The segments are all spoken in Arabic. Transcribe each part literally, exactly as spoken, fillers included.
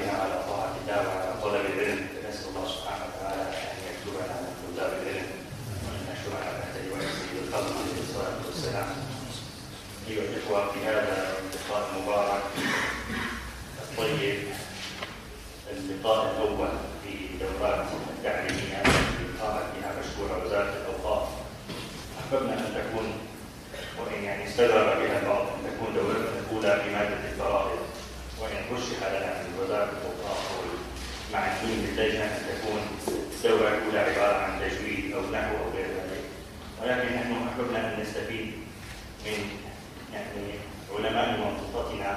بنا على طاعة الله وعلى طلب العلم. نسأل الله سبحانه وتعالى أن يكتبنا من طلاب العلم وأن يحشرنا تحت لواء سيد الخلق عليه الصلاة والسلام. أيها الإخوة، في هذا اللقاء المبارك الطيب، اللقاء الأول في دورات التعليمية التي قامت بها مشروع وزارة الأوقاف، أحببنا أن تكون، وإن يعني استغرب بها البعض، أن تكون دورتنا الأولى في مادة الفرائض، وإن رشح لنا من وزارة الأوقاف والمعنيين باللجنة أن تكون الدورة الأولى عبارة عن تجويد أو نحو أو غير ذلك، ولكن نحن أحببنا أن نستفيد من يعني علماء منطقتنا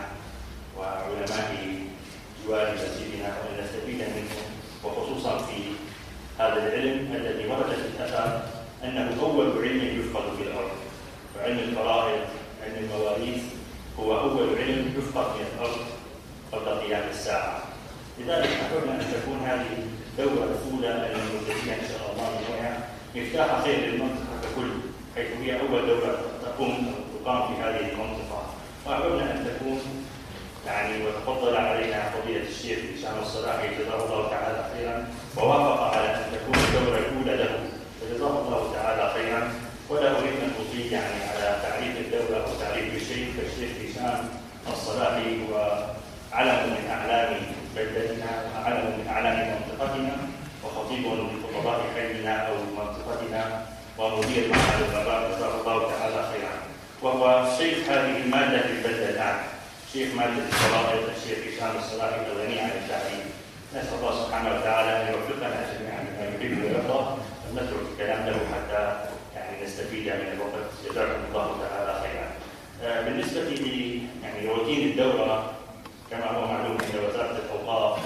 وعلماء جوار مسجدنا، وأن نستفيد منهم، وخصوصا في هذا العلم الذي ورد في الأثر أنه أول علم يفقد في الأرض. فعلم الفرائض، علم المواريث، هو أول علم يفقد من الأرض قبل قيام الساعة. لذلك أحببنا أن تكون هذه الدورة الأولى المبتدئة إن شاء الله بنوعها مفتاح خير للمنطقة ككل، حيث هي أول دورة تقوم تقام في هذه المنطقة. وأحببنا أن تكون يعني وتفضل علينا فضيلة الشيخ هشام الصلاحي جزاه الله تعالى خيرا، ووافق على أن تكون الدورة الأولى له، فجزاه الله تعالى خيرا. ولا أريد أن أطيل يعني على تعريف الدورة أو تعريف الشيخ، فالشيخ هشام الصلاحي هو علم من أعلام بلدتنا وعلم من أعلام منطقتنا، وخطيب لخطباء حينا أو منطقتنا، ومدير معهد الآباء جزاه الله تعالى خيرا. وهو شيخ هذه المادة في البلدة الآن، شيخ مادة الفرائض الشيخ هشام الصلاحي الغني عن التعريف. نسأل الله سبحانه وتعالى أن يوفقنا جميعا لما يحب ويرضى، ونترك الكلام له حتى يعني نستفيد من الوقت. جزاكم الله تعالى خيرا. آه بالنسبة لي يعني روتين الدورة كما هو معلوم عند وزارة الأوقاف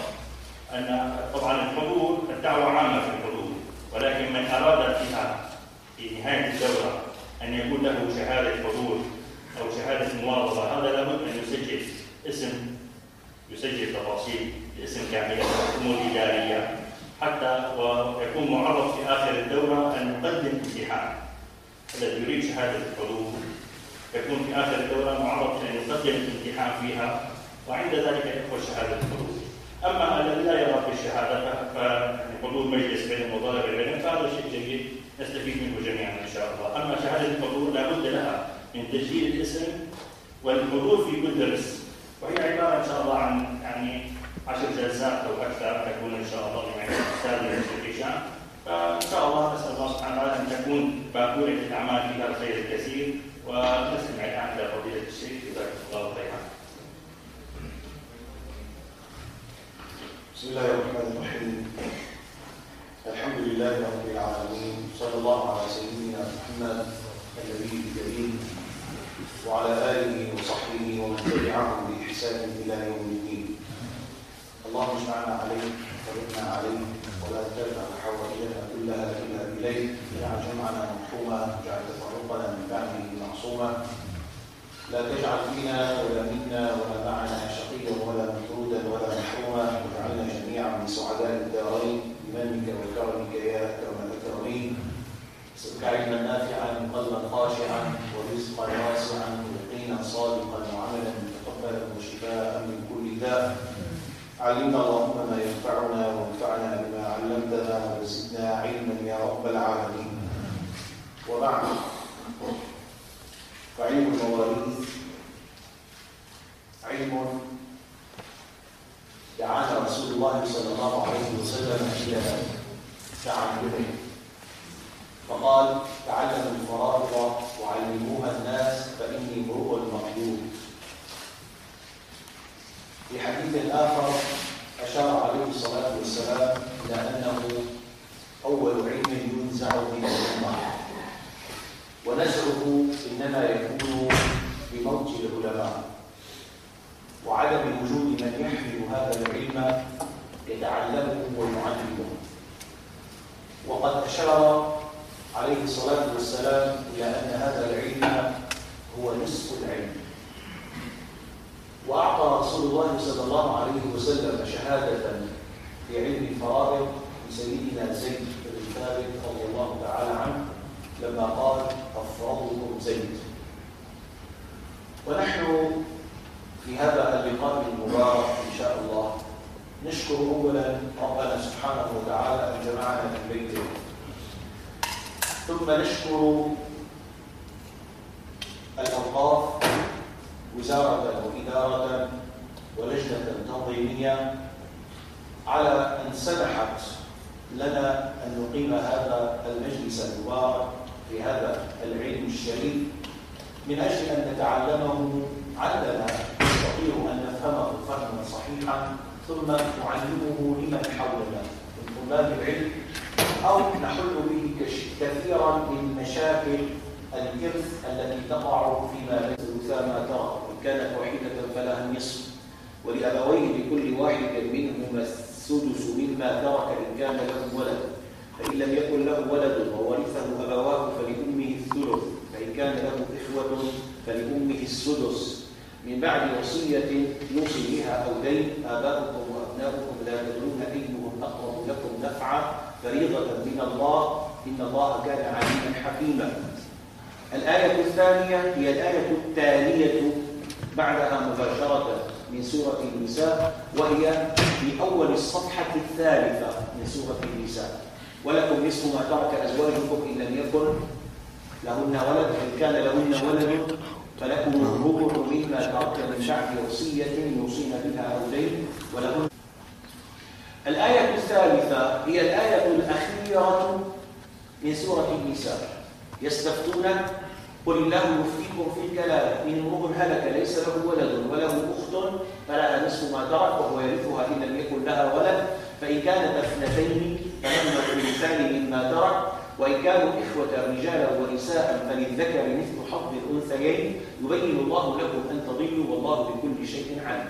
أن طبعا الحضور، الدعوة عامة في الحضور، ولكن من أراد فيها في نهاية الدورة أن يكون له شهادة حضور أو شهادة مواظبة، هذا لابد أن يسجل اسم، يسجل تفاصيل الاسم كاملة، الأمور الإدارية، حتى ويكون معرض في آخر الدورة أن يقدم امتحان. الذي يريد شهادة الحضور يكون في آخر الدورة معرض أن يقدم الامتحان فيها، وعند ذلك يأخذ شهادة الحضور. أما الذي لا يرى في الشهادة فحضور مجلس علم وطالب العلم فهذا شيء جيد نستفيد منه جميعا إن شاء الله. أما شهادة الحضور لابد لها من تسجيل الاسم والحضور في كل درس، وهي عبارة إن شاء الله عن يعني عشر جلسات أو أكثر تكون إن شاء الله مع الأستاذ الشيخ هشام. فإن شاء الله نسأل الله سبحانه وتعالى أن تكون باكورة الأعمال فيها الخير الكثير. ونستمع الآن إلى فضيلة الشيخ جزاكم الله خيرا. بسم الله الرحمن الرحيم. الحمد لله رب العالمين، صلى الله على سيدنا محمد النبي الكريم وعلى آله وصحبه ومن تبعهم بإحسان إلى يوم الدين. اللهم اجمعنا عليه وارزقنا عليه، ولا تجعل حوائجنا كلها إلا إليك، اجعل جمعنا مرحوما، اجعل تفرقنا من بعده معصوما، لا تجعل فينا ولا منا ولا معنا شقيا ولا مطرودا ولا محروما، واجعلنا جميعا من سعداء الدارين بمنك وكرمك يا أكرم الأكرمين. اسألك علما نافعا وقلبا خاشعا ورزقا واسعا ويقينا صادقا وعملا متقبلا وشفاء من كل داء. علمنا اللهم ما ينفعنا وانفعنا بما علمتنا وزدنا علما يا رب العالمين. وبعد، فعلم المواريث علم دعانا رسول الله صلى الله عليه وسلم إلى تعلمه، فقال: تعلموا الفرائض وعلموها الناس فإني امرؤ مقبول. في حديث آخر أشار عليه الصلاة والسلام إلى أنه أول علم ينزع من الأمة، ونزعه إنما يكون بموت العلماء وعدم وجود من يحمل هذا العلم يتعلمه ويعلمه. وقد أشار عليه الصلاة والسلام إلى أن هذا العلم هو نصف العلم. وأعطى رسول الله صلى الله عليه وسلم شهادة في علم الفرائض لسيدنا زيد بن ثابت رضي الله تعالى عنه لما قال: أفرضكم زيد. ونحن في هذا اللقاء المبارك إن شاء الله نشكر أولا ربنا سبحانه وتعالى أن جمعنا في بيته، ثم نشكر الأوقاف وزارة وإدارة ولجنة تنظيمية على أن سمحت لنا أن نقيم هذا المجلس المبارك في هذا العلم الشريف من أجل أن نتعلمه عندنا نستطيع أن نفهمه فهما صحيحا ثم نعلمه لمن حولنا من طلاب العلم أو نحل به كثيرا من مشاكل الإرث التي تقع فيما ليس ما ترى. إن كانت واحدة فلها النصف ولأبويه لكل واحد منهما السدس مما ترك إن كان له ولد، فإن لم يكن له ولد وورثه أبواه فلأمه الثلث، فإن كان له إخوة فلأمه السدس من بعد وصية يوصي بها أو دين. آباؤكم وأبناؤكم لا تدرون أيهم أقرب لكم نفعا فريضة من الله إن الله كان عليما حكيما. الآية الثانية هي الآية التالية بعدها مباشرة من سورة النساء، وهي في أول الصفحة الثالثة من سورة النساء: ولكم نصف ما ترك أزواجكم إن لم يكن لهن ولد، فإن كان لهن ولد فلكم الربع مما ترك من بعد وصية يوصين بها أو دين ولهن. الآية الثالثة هي الآية الأخيرة من سورة النساء: يستفتونك قل الله يفتيكم في الكلالة إن امرؤ هلك ليس له ولد وله أخت فلها نصف ما ترك وهو يرثها إن لم يكن لها ولد، فإن كانت اثنتين فلهما الثلثان مما ترك، وإن كانوا إخوة رجالا ونساء فللذكر مثل حظ الأنثيين يبين الله لكم أن تضلوا والله بكل شيء عليم.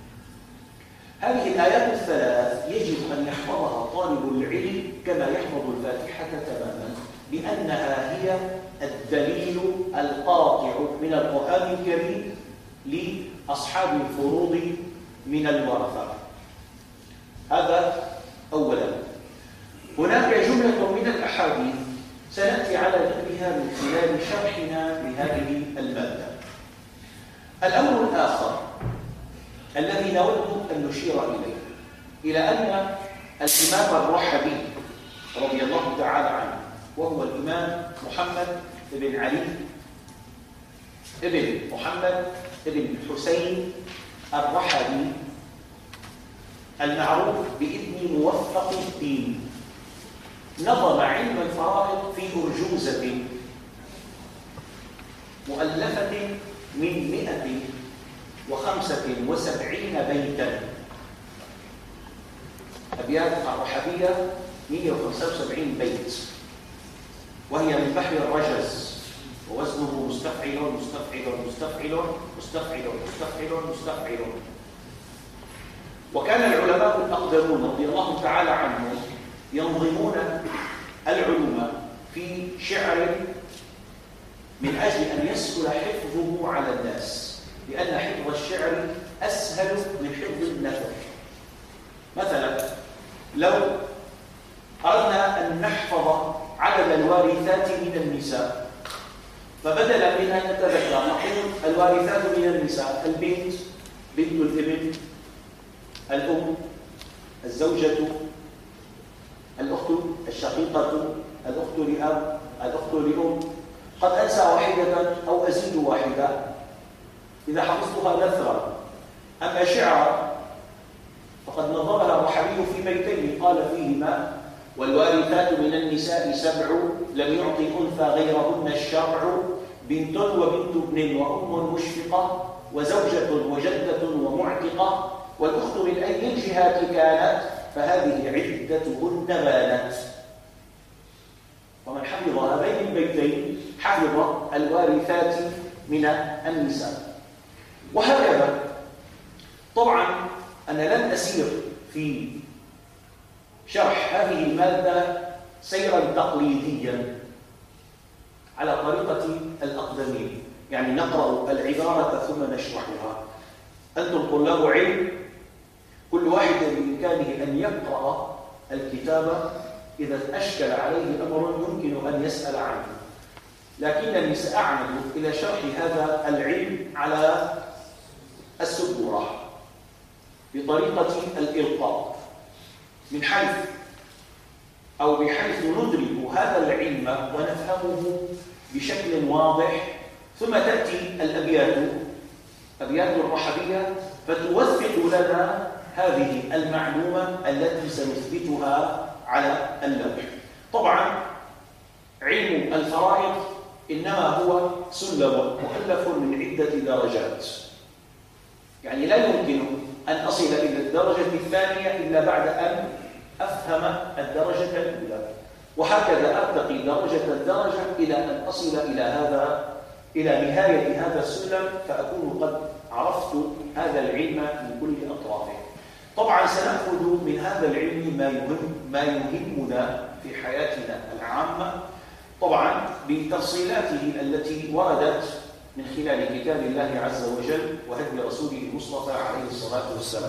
هذه الآيات الثلاث يجب أن يحفظها طالب العلم كما يحفظ الفاتحة تماما، لأنها هي الدليل القاطع من القرآن الكريم لأصحاب الفروض من الورثة. هذا أولا. هناك جملة من الأحاديث سنأتي على ذكرها من خلال شرحنا لهذه المادة. الأمر الآخر الذي نود أن نشير إليه إلى أن الإمام الرحبي رضي الله تعالى عنه، وهو الإمام محمد بن علي ابن محمد بن الحسين الرحبي المعروف بابن موفق الدين، نظم علم الفرائض في أرجوزة مؤلفة من مئة وخمسة وسبعين بيتا. أبيات الرحبية مئة وخمسة وسبعين بيت، وهي من بحر الرجز، ووزنه مستفعل مستفعل مستفعل مستفعل مستفعل مستفعل. وكان العلماء الأقدمون رضي الله تعالى عنهم ينظمون العلوم في شعر من أجل أن يسهل حفظه على الناس، لأن حفظ الشعر أسهل من حفظ النثر. مثلا لو أردنا أن نحفظ عدد الوارثات من النساء، فبدلا من أن نتذكر نقول الوارثات من النساء: البنت، بنت الابن، الأم، الزوجة، الأخت الشقيقة، الأخت لأب، الأخت لأم. قد أنسى واحدة أو أزيد واحدة إذا حفظتها نثرا. أما شعرا فقد نظمها الرحبي في بيتين قال فيهما: والوارثات من النساء سبع لم يعطي أنثى غيرهن الشرع، بنت وبنت ابن وأم مشفقة وزوجة وجدة ومعتقة، والأخت من أي الجهات كانت فهذه عدتهن بانت. ومن حفظ هذين البيتين حفظ الوارثات من النساء. وهكذا. طبعا أنا لن أسير في شرح هذه المادة سيرا تقليديا على طريقة الأقدمين، يعني نقرأ العبارة ثم نشرحها. أنتم طلاب علم، كل واحد بإمكانه أن يقرأ الكتاب، إذا أشكل عليه أمر يمكن أن يسأل عنه، لكنني سأعمد إلى شرح هذا العلم على السبورة. بطريقة الإلقاء، من حيث أو بحيث ندرك هذا العلم ونفهمه بشكل واضح، ثم تأتي الأبيات أبيات الرحبية فتوثق لنا هذه المعلومة التي سنثبتها على اللوح. طبعا علم الفرائض إنما هو سلم مؤلف من عدة درجات، يعني لا يمكن أن أصل إلى الدرجة الثانية إلا بعد أن أفهم الدرجة الأولى، وهكذا أرتقي درجة الدرجة إلى أن أصل إلى هذا إلى نهاية هذا السلم، فأكون قد عرفت هذا العلم من كل أطرافه. طبعا سنأخذ من هذا العلم ما يهم ما يهمنا في حياتنا العامة، طبعا بتفصيلاته التي وردت من خلال كتاب الله عز وجل وهدي رسوله المصطفى عليه الصلاة والسلام.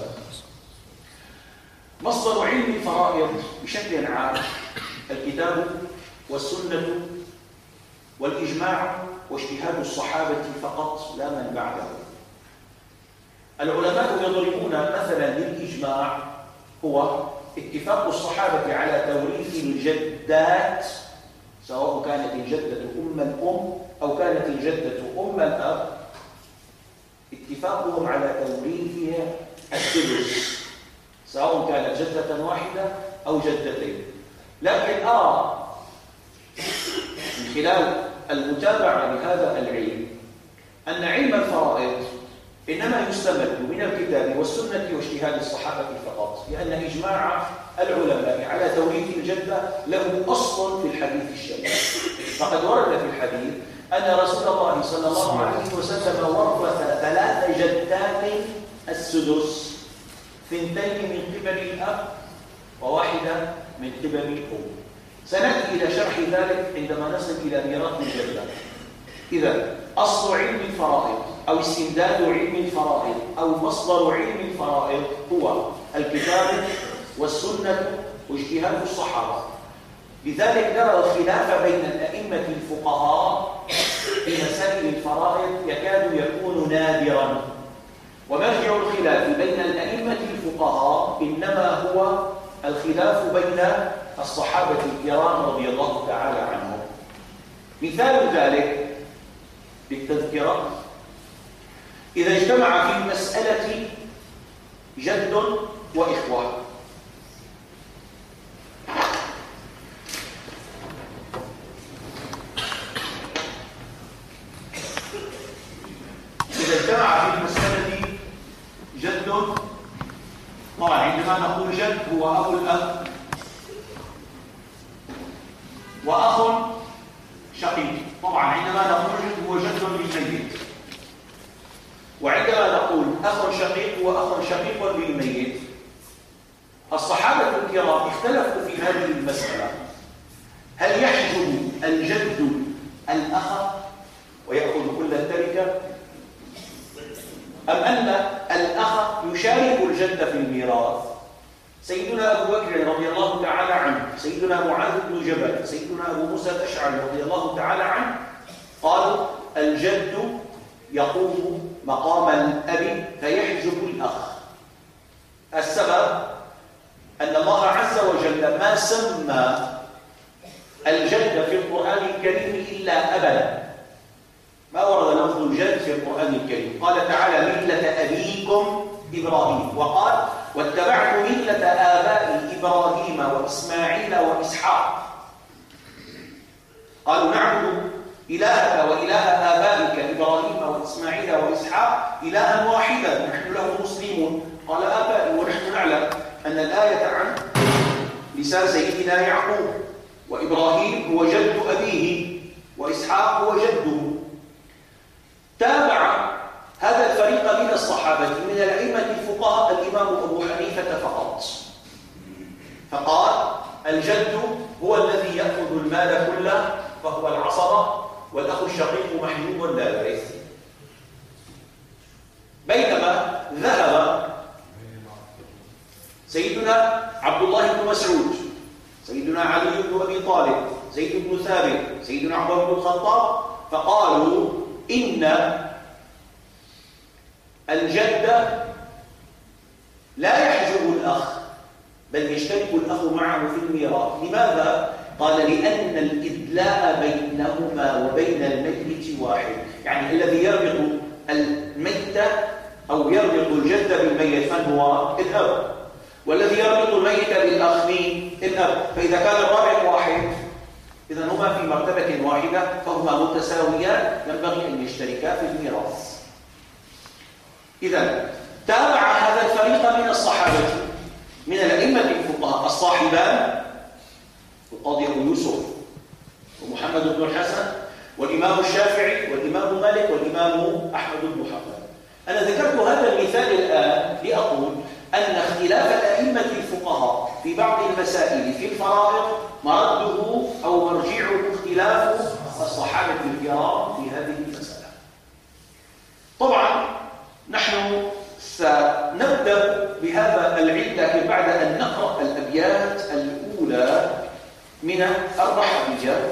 مصدر علم الفرائض بشكل عام الكتاب والسنة والإجماع واجتهاد الصحابة فقط لا من بعدهم. العلماء يضربون مثلا للإجماع هو اتفاق الصحابة على توريث الجدات، سواء كانت الجدة أم الأم أو كانت الجدة أم الأب، اتفاقهم على توريثها السدس، سواء كانت جدة واحدة أو جدتين. لكن أرى من خلال المتابعة لهذا العلم أن علم الفرائض إنما يستمد من الكتاب والسنة واجتهاد الصحابة فقط، لأن إجماع العلماء على توريث الجدة له أصل في الحديث الشريف. فقد ورد في الحديث أن رسول الله صلى الله عليه وسلم ورث ثلاث جدات السدس، ثنتين من قبل الأب وواحدة من قبل الأم. سنأتي إلى شرح ذلك عندما نصل إلى ميراث الجدة. إذا أصل علم الفرائض أو استمداد علم الفرائض أو مصدر علم الفرائض هو الكتاب والسنة واجتهاد الصحابة. لذلك نرى الخلاف بين الأئمة الفقهاء في مسائل الفرائض يكاد يكون نادرا، ومرجع الخلاف بين الأئمة الفقهاء إنما هو الخلاف بين الصحابة الكرام رضي الله تعالى عنهم. مثال ذلك بالتذكرة: إذا اجتمع في المسألة جد وإخوة، إذا اجتمع في المسألة جد، طبعا عندما نقول جد هو أبو الأب وأخ شقيق، طبعا عندما نقول جد هو جد للميت، وعندما نقول أخ شقيق هو أخ شقيق للميت. الصحابة الكرام اختلفوا في هذه المسألة: هل يحجب الجد الأخ ويأخذ كل التركة، أم أن الأخ يشارك الجد في الميراث؟ سيدنا أبو بكر رضي الله تعالى عنه، سيدنا معاذ بن جبل، سيدنا أبو موسى الأشعري رضي الله تعالى عنه قالوا الجد يقوم مقام الأب فيحجب الأخ. السبب أن الله عز وجل ما سمى الجد في القرآن الكريم إلا أبدا، ما ورد لفظ الجد في القرآن الكريم. قال تعالى: ملة أبيكم إبراهيم، وقال: واتبعت ملة آباء إبراهيم وإسماعيل وإسحاق. قالوا: نعبد إلهك وإله آبائك إبراهيم وإسماعيل وإسحاق إلها واحدا نحن له مسلمون. قال: آبائي، ونحن نعلم أن الآية عن لسان سيدنا يعقوب، وإبراهيم هو جد أبيه وإسحاق هو جده. تابع هذا الفريق من الصحابة من الأئمة الفقهاء الإمام أبو حنيفة فقط، فقال: الجد هو الذي يأخذ المال كله فهو العصبة، والأخ الشقيق محجوب لا يرث. بينما ذهب سيدنا عبد الله بن مسعود، سيدنا علي بن أبي طالب، زيد بن ثابت، سيدنا عمر بن الخطاب، فقالوا إن الجد لا يحجب الأخ بل يشترك الأخ معه في الميراث. لماذا؟ قال لأن الإدلاء بينهما وبين الميت واحد، يعني الذي يربط الميت أو يربط الجد بالميت من هو؟ الأب، والذي يربط الميت بالأخ مين؟ الأب. فإذا كان الرابط واحد إذا هما في مرتبة واحدة فهما متساويان، ينبغي أن يشتركا في الميراث. إذا تابع هذا الفريق من الصحابة من الأئمة الفقهاء الصاحبان القاضي أبو يوسف ومحمد بن الحسن والإمام الشافعي والإمام مالك والإمام أحمد بن حنبل. أنا ذكرت هذا المثال الآن لأقول أن اختلاف الأئمة الفقهاء في بعض المسائل في الفرائض مرده أو مرجعه اختلاف الصحابة الكرام في هذه المسألة. طبعا نحن سنبدأ بهذا العلم، لكن بعد أن نقرأ الأبيات الأولى من الرحبية.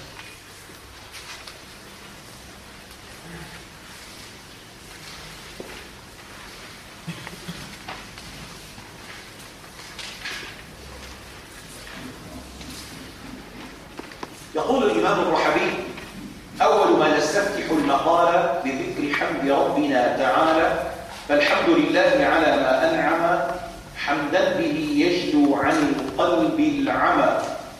يقول الإمام الرحبي: أول ما نستفتح المقال بذكر حمد ربنا تعالى، فالحمد لله على ما أنعم حمدا به يجلو عن القلب العمى،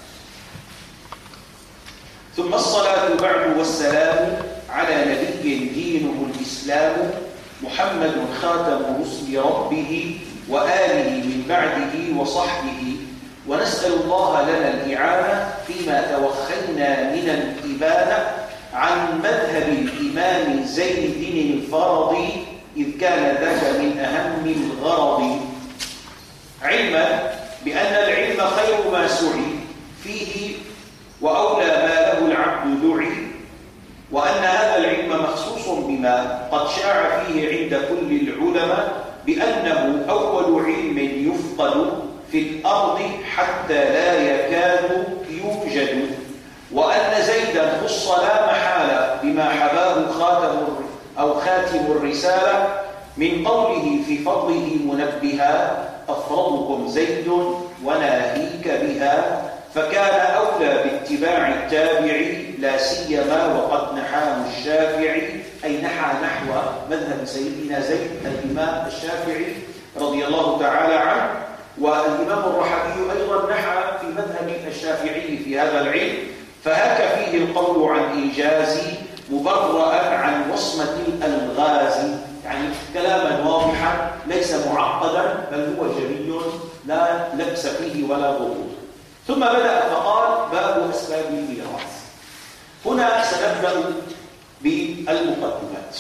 ثم الصلاة بعد والسلام على نبي دينه الإسلام، محمد خاتم رسل ربه وآله من بعده وصحبه، ونسأل الله لنا الإعانة فيما توخينا من الإبانة عن مذهب الإمام زيد الفرضي، إذ كان ذاك من أهم الغرض، علما بأن العلم خير ما سعي فيه وأولى ما له العبد دعي، وأن هذا العلم مخصوص بما قد شاع فيه عند كل العلماء بأنه أول علم يفقد في الأرض حتى لا يكاد يوجد، وأن زيدا خص لا محالة بما حباه خاتم أو خاتم الرسالة، من قوله في فضله منبها: أفرضكم زيد وناهيك بها، فكان أولى باتباع التابع لا سيما وقد نحاه الشافعي، أي نحى نحو مذهب سيدنا زيد الإمام الشافعي رضي الله تعالى عنه. والإمام الرحبي أيضا نحى في مذهب الشافعي في هذا العلم، فهاك فيه القول عن إيجاز مبرأ عن وصمة الألغاز، يعني كلاما واضحا ليس معقدا بل هو جميل لا لبس فيه ولا غموض. ثم بدأ فقال: باب أسباب الميراث. هنا سنبدأ بالمقدمات.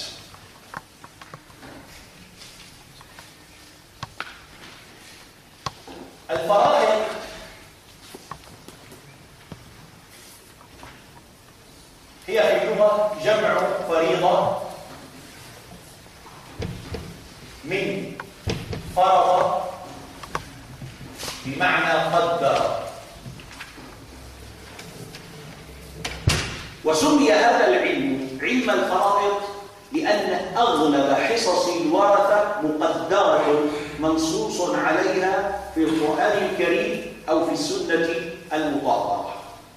الفرائض هي في اللغة جمع فريضة من فرض بمعنى قدر، وسمي هذا العلم علم الفرائض لأن أغلب حصص الورثة مقدرة منصوص عليها في القرآن الكريم أو في السنة المطهرة.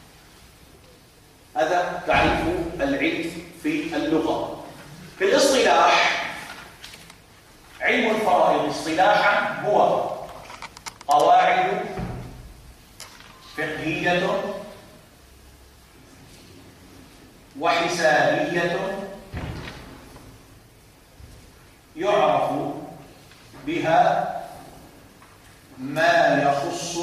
هذا تعريف العلم في اللغة. في الاصطلاح، علم الفرائض اصطلاحا هو قواعد فقهية وحسابية يعرف بها ما يخص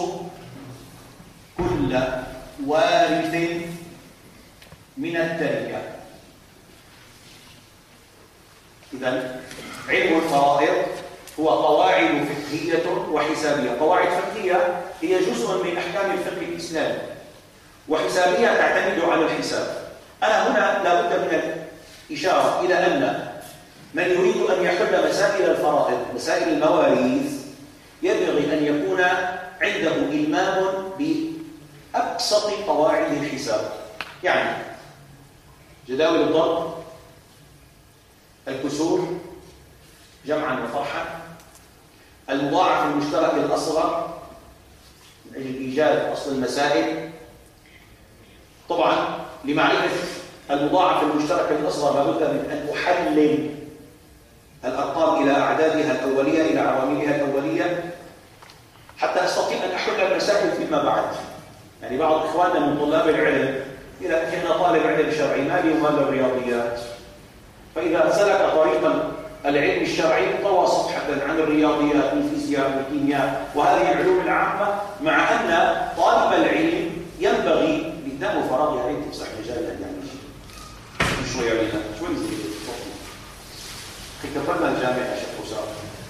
كل وارث من التركة. إذن علم الفرائض هو قواعد فقهية وحسابية. قواعد فقهية هي جزء من أحكام الفقه الإسلامي، وحسابية تعتمد على الحساب. أنا هنا لا بد من الإشارة إلى أن من يريد أن يحل مسائل الفرائض، مسائل المواريث، ينبغي أن يكون عنده إلمام بأبسط قواعد الحساب، يعني جداول الضرب، الكسور جمعا وطرحا، المضاعف المشترك الأصغر من أجل إيجاد أصل المسائل. طبعا لمعرفة المضاعف المشترك الأصغر لابد من أن أحلل الأرقام إلى أعدادها الأولية، إلى عواملها الأولية، حتى أستطيع أن أحل المسائل فيما بعد. يعني بعض إخواننا من طلاب العلم إذا كان طالب علم شرعي ما لي وما الرياضيات، فإذا سلك طريقا العلم الشرعي طوى صفحة عن الرياضيات والفيزياء والكيمياء وهذه العلوم العامة، مع أن طالب العلم ينبغي قدامه فراغ يعني تمسح مجال أن يعمل شيء شوي علينا شوي زي أخي كبرنا الجامعة شيخ أسامة.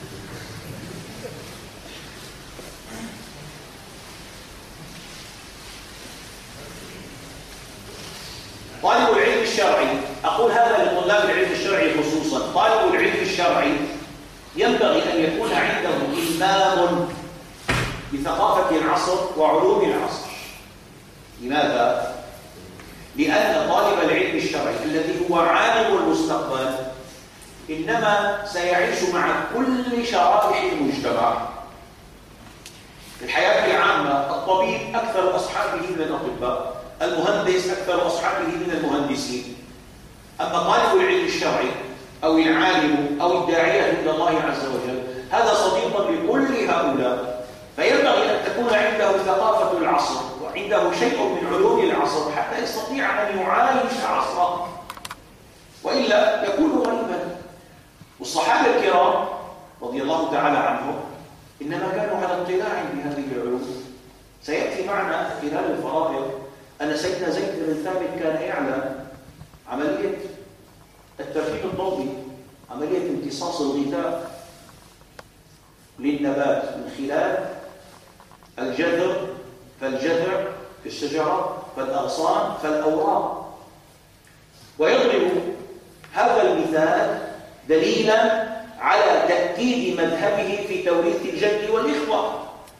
طالب العلم الشرعي، أقول هذا لطلاب العلم الشرعي خصوصا، طالب العلم الشرعي ينبغي أن يكون عنده إلمام بثقافة العصر وعلوم العصر. لماذا؟ لأن طالب العلم الشرعي الذي هو عالم المستقبل إنما سيعيش مع كل شرائح المجتمع. في الحياة العامة الطبيب أكثر أصحابه من الأطباء، المهندس أكثر أصحابه من المهندسين. أما طالب العلم الشرعي أو العالم أو الداعية إلى الله عز وجل هذا صديق لكل هؤلاء، فينبغي أن تكون عنده ثقافة العصر وعنده شيء من علوم العصر حتى يستطيع أن يعايش عصره، وإلا يكون غريبا. والصحابة الكرام رضي الله تعالى عنهم إنما كانوا على اطلاع بهذه العلوم. سيأتي معنا خلال الفرائض أن سيدنا زيد بن ثابت كان يعلم عملية التركيب الضوئي، عملية امتصاص الغذاء للنبات من خلال الجذر، فالجذع في الشجرة، فالأغصان، فالأوراق. ويضرب هذا المثال دليلا على تأكيد مذهبه في توريث الجد والإخوة.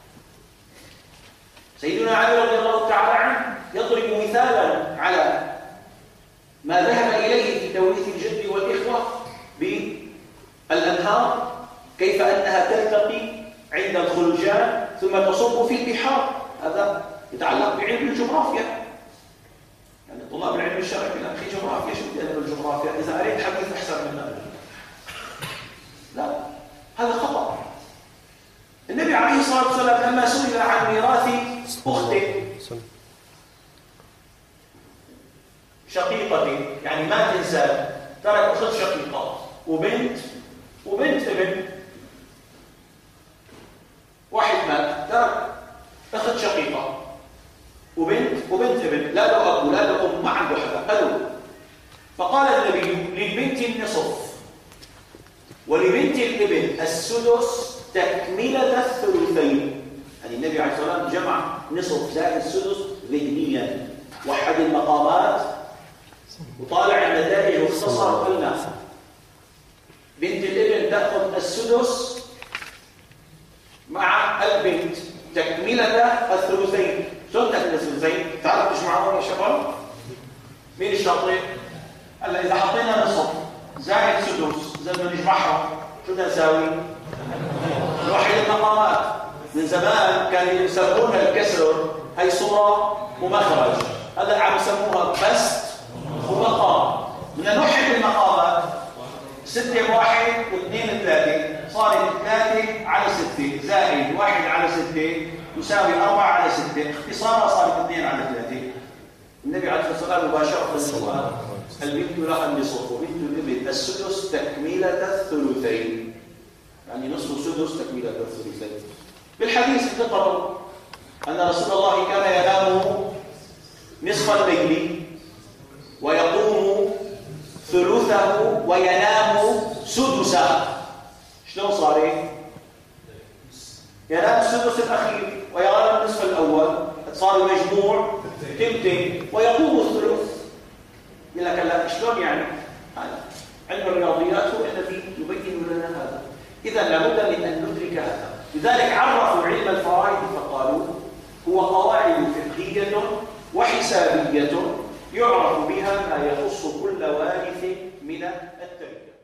سيدنا علي رضي الله تعالى عنه يضرب مثالا على ما ذهب إليه في توريث الجد والإخوة بالأنهار، كيف أنها تلتقي عند الخلجان ثم تصب في البحار. هذا يتعلق بعلم الجغرافيا. يعني طلاب العلم الشرعي يقول أخي جغرافيا شو بدي أنا بالجغرافيا؟ إذا قريت حديث أحسن من هذا. لا، هذا خطأ. النبي عليه الصلاة والسلام لما سئل عن ميراث أخته شقيقته، يعني ما تنسى ترك أخت شقيقة وبنت وبنت ابن، واحد مات ترك أخت شقيقة وبنت وبنت ابن، لا له أب ولا له أم، ما عنده حدا قالوا. فقال النبي للبنت النصف ولبنت الابن السدس تكملة الثلثين. يعني النبي عليه الصلاة والسلام جمع نصف زائد السدس ذهنيا، وحد المقامات وطالع النتائج واختصر. قلنا بنت الابن تأخذ السدس مع البنت تكملة الثلثين. شلون تكملة الثلثين؟ تعرف تجمعون يا شباب؟ مين الشاطر؟ هلا إذا حطينا نصف زائد سدس زي ما نجمعهم شو بدنا نساوي؟ نوحد المقامات. من زمان كانوا يسمونها الكسر، هي صورة ومخرج، هذا عم يسموها بسط ومقام. بدنا نوحد المقامات، ستة بواحد واثنين ثلاثة، صارت ثلاثة على ستة زائد واحد على ستة يساوي أربعة على ستة، اختصارها صارت اثنين على ثلاثة. النبي عليه الصلاة والسلام مباشرة السؤال البنت لها النصف وبنت الابن السدس تكملة الثلثين، يعني نصف سدس تكملة الثلثين. بالحديث تقرأ أن رسول الله كان ينام نصف الليل ويقوم ثلثه وينام سدسه. شلون صار؟ ينام السدس الأخير وينام النصف الأول، صار المجموع تلتين ويقوم الثلث. يقول لك لا شلون يعني؟ هذا علم الرياضيات هو الذي يبين لنا هذا. إذا لابد من أن ندرك هذا. لذلك عرفوا علم الفرائض فقالوا هو قواعد فقهية وحسابية يعرف بها ما يخص كل وارث من التركة.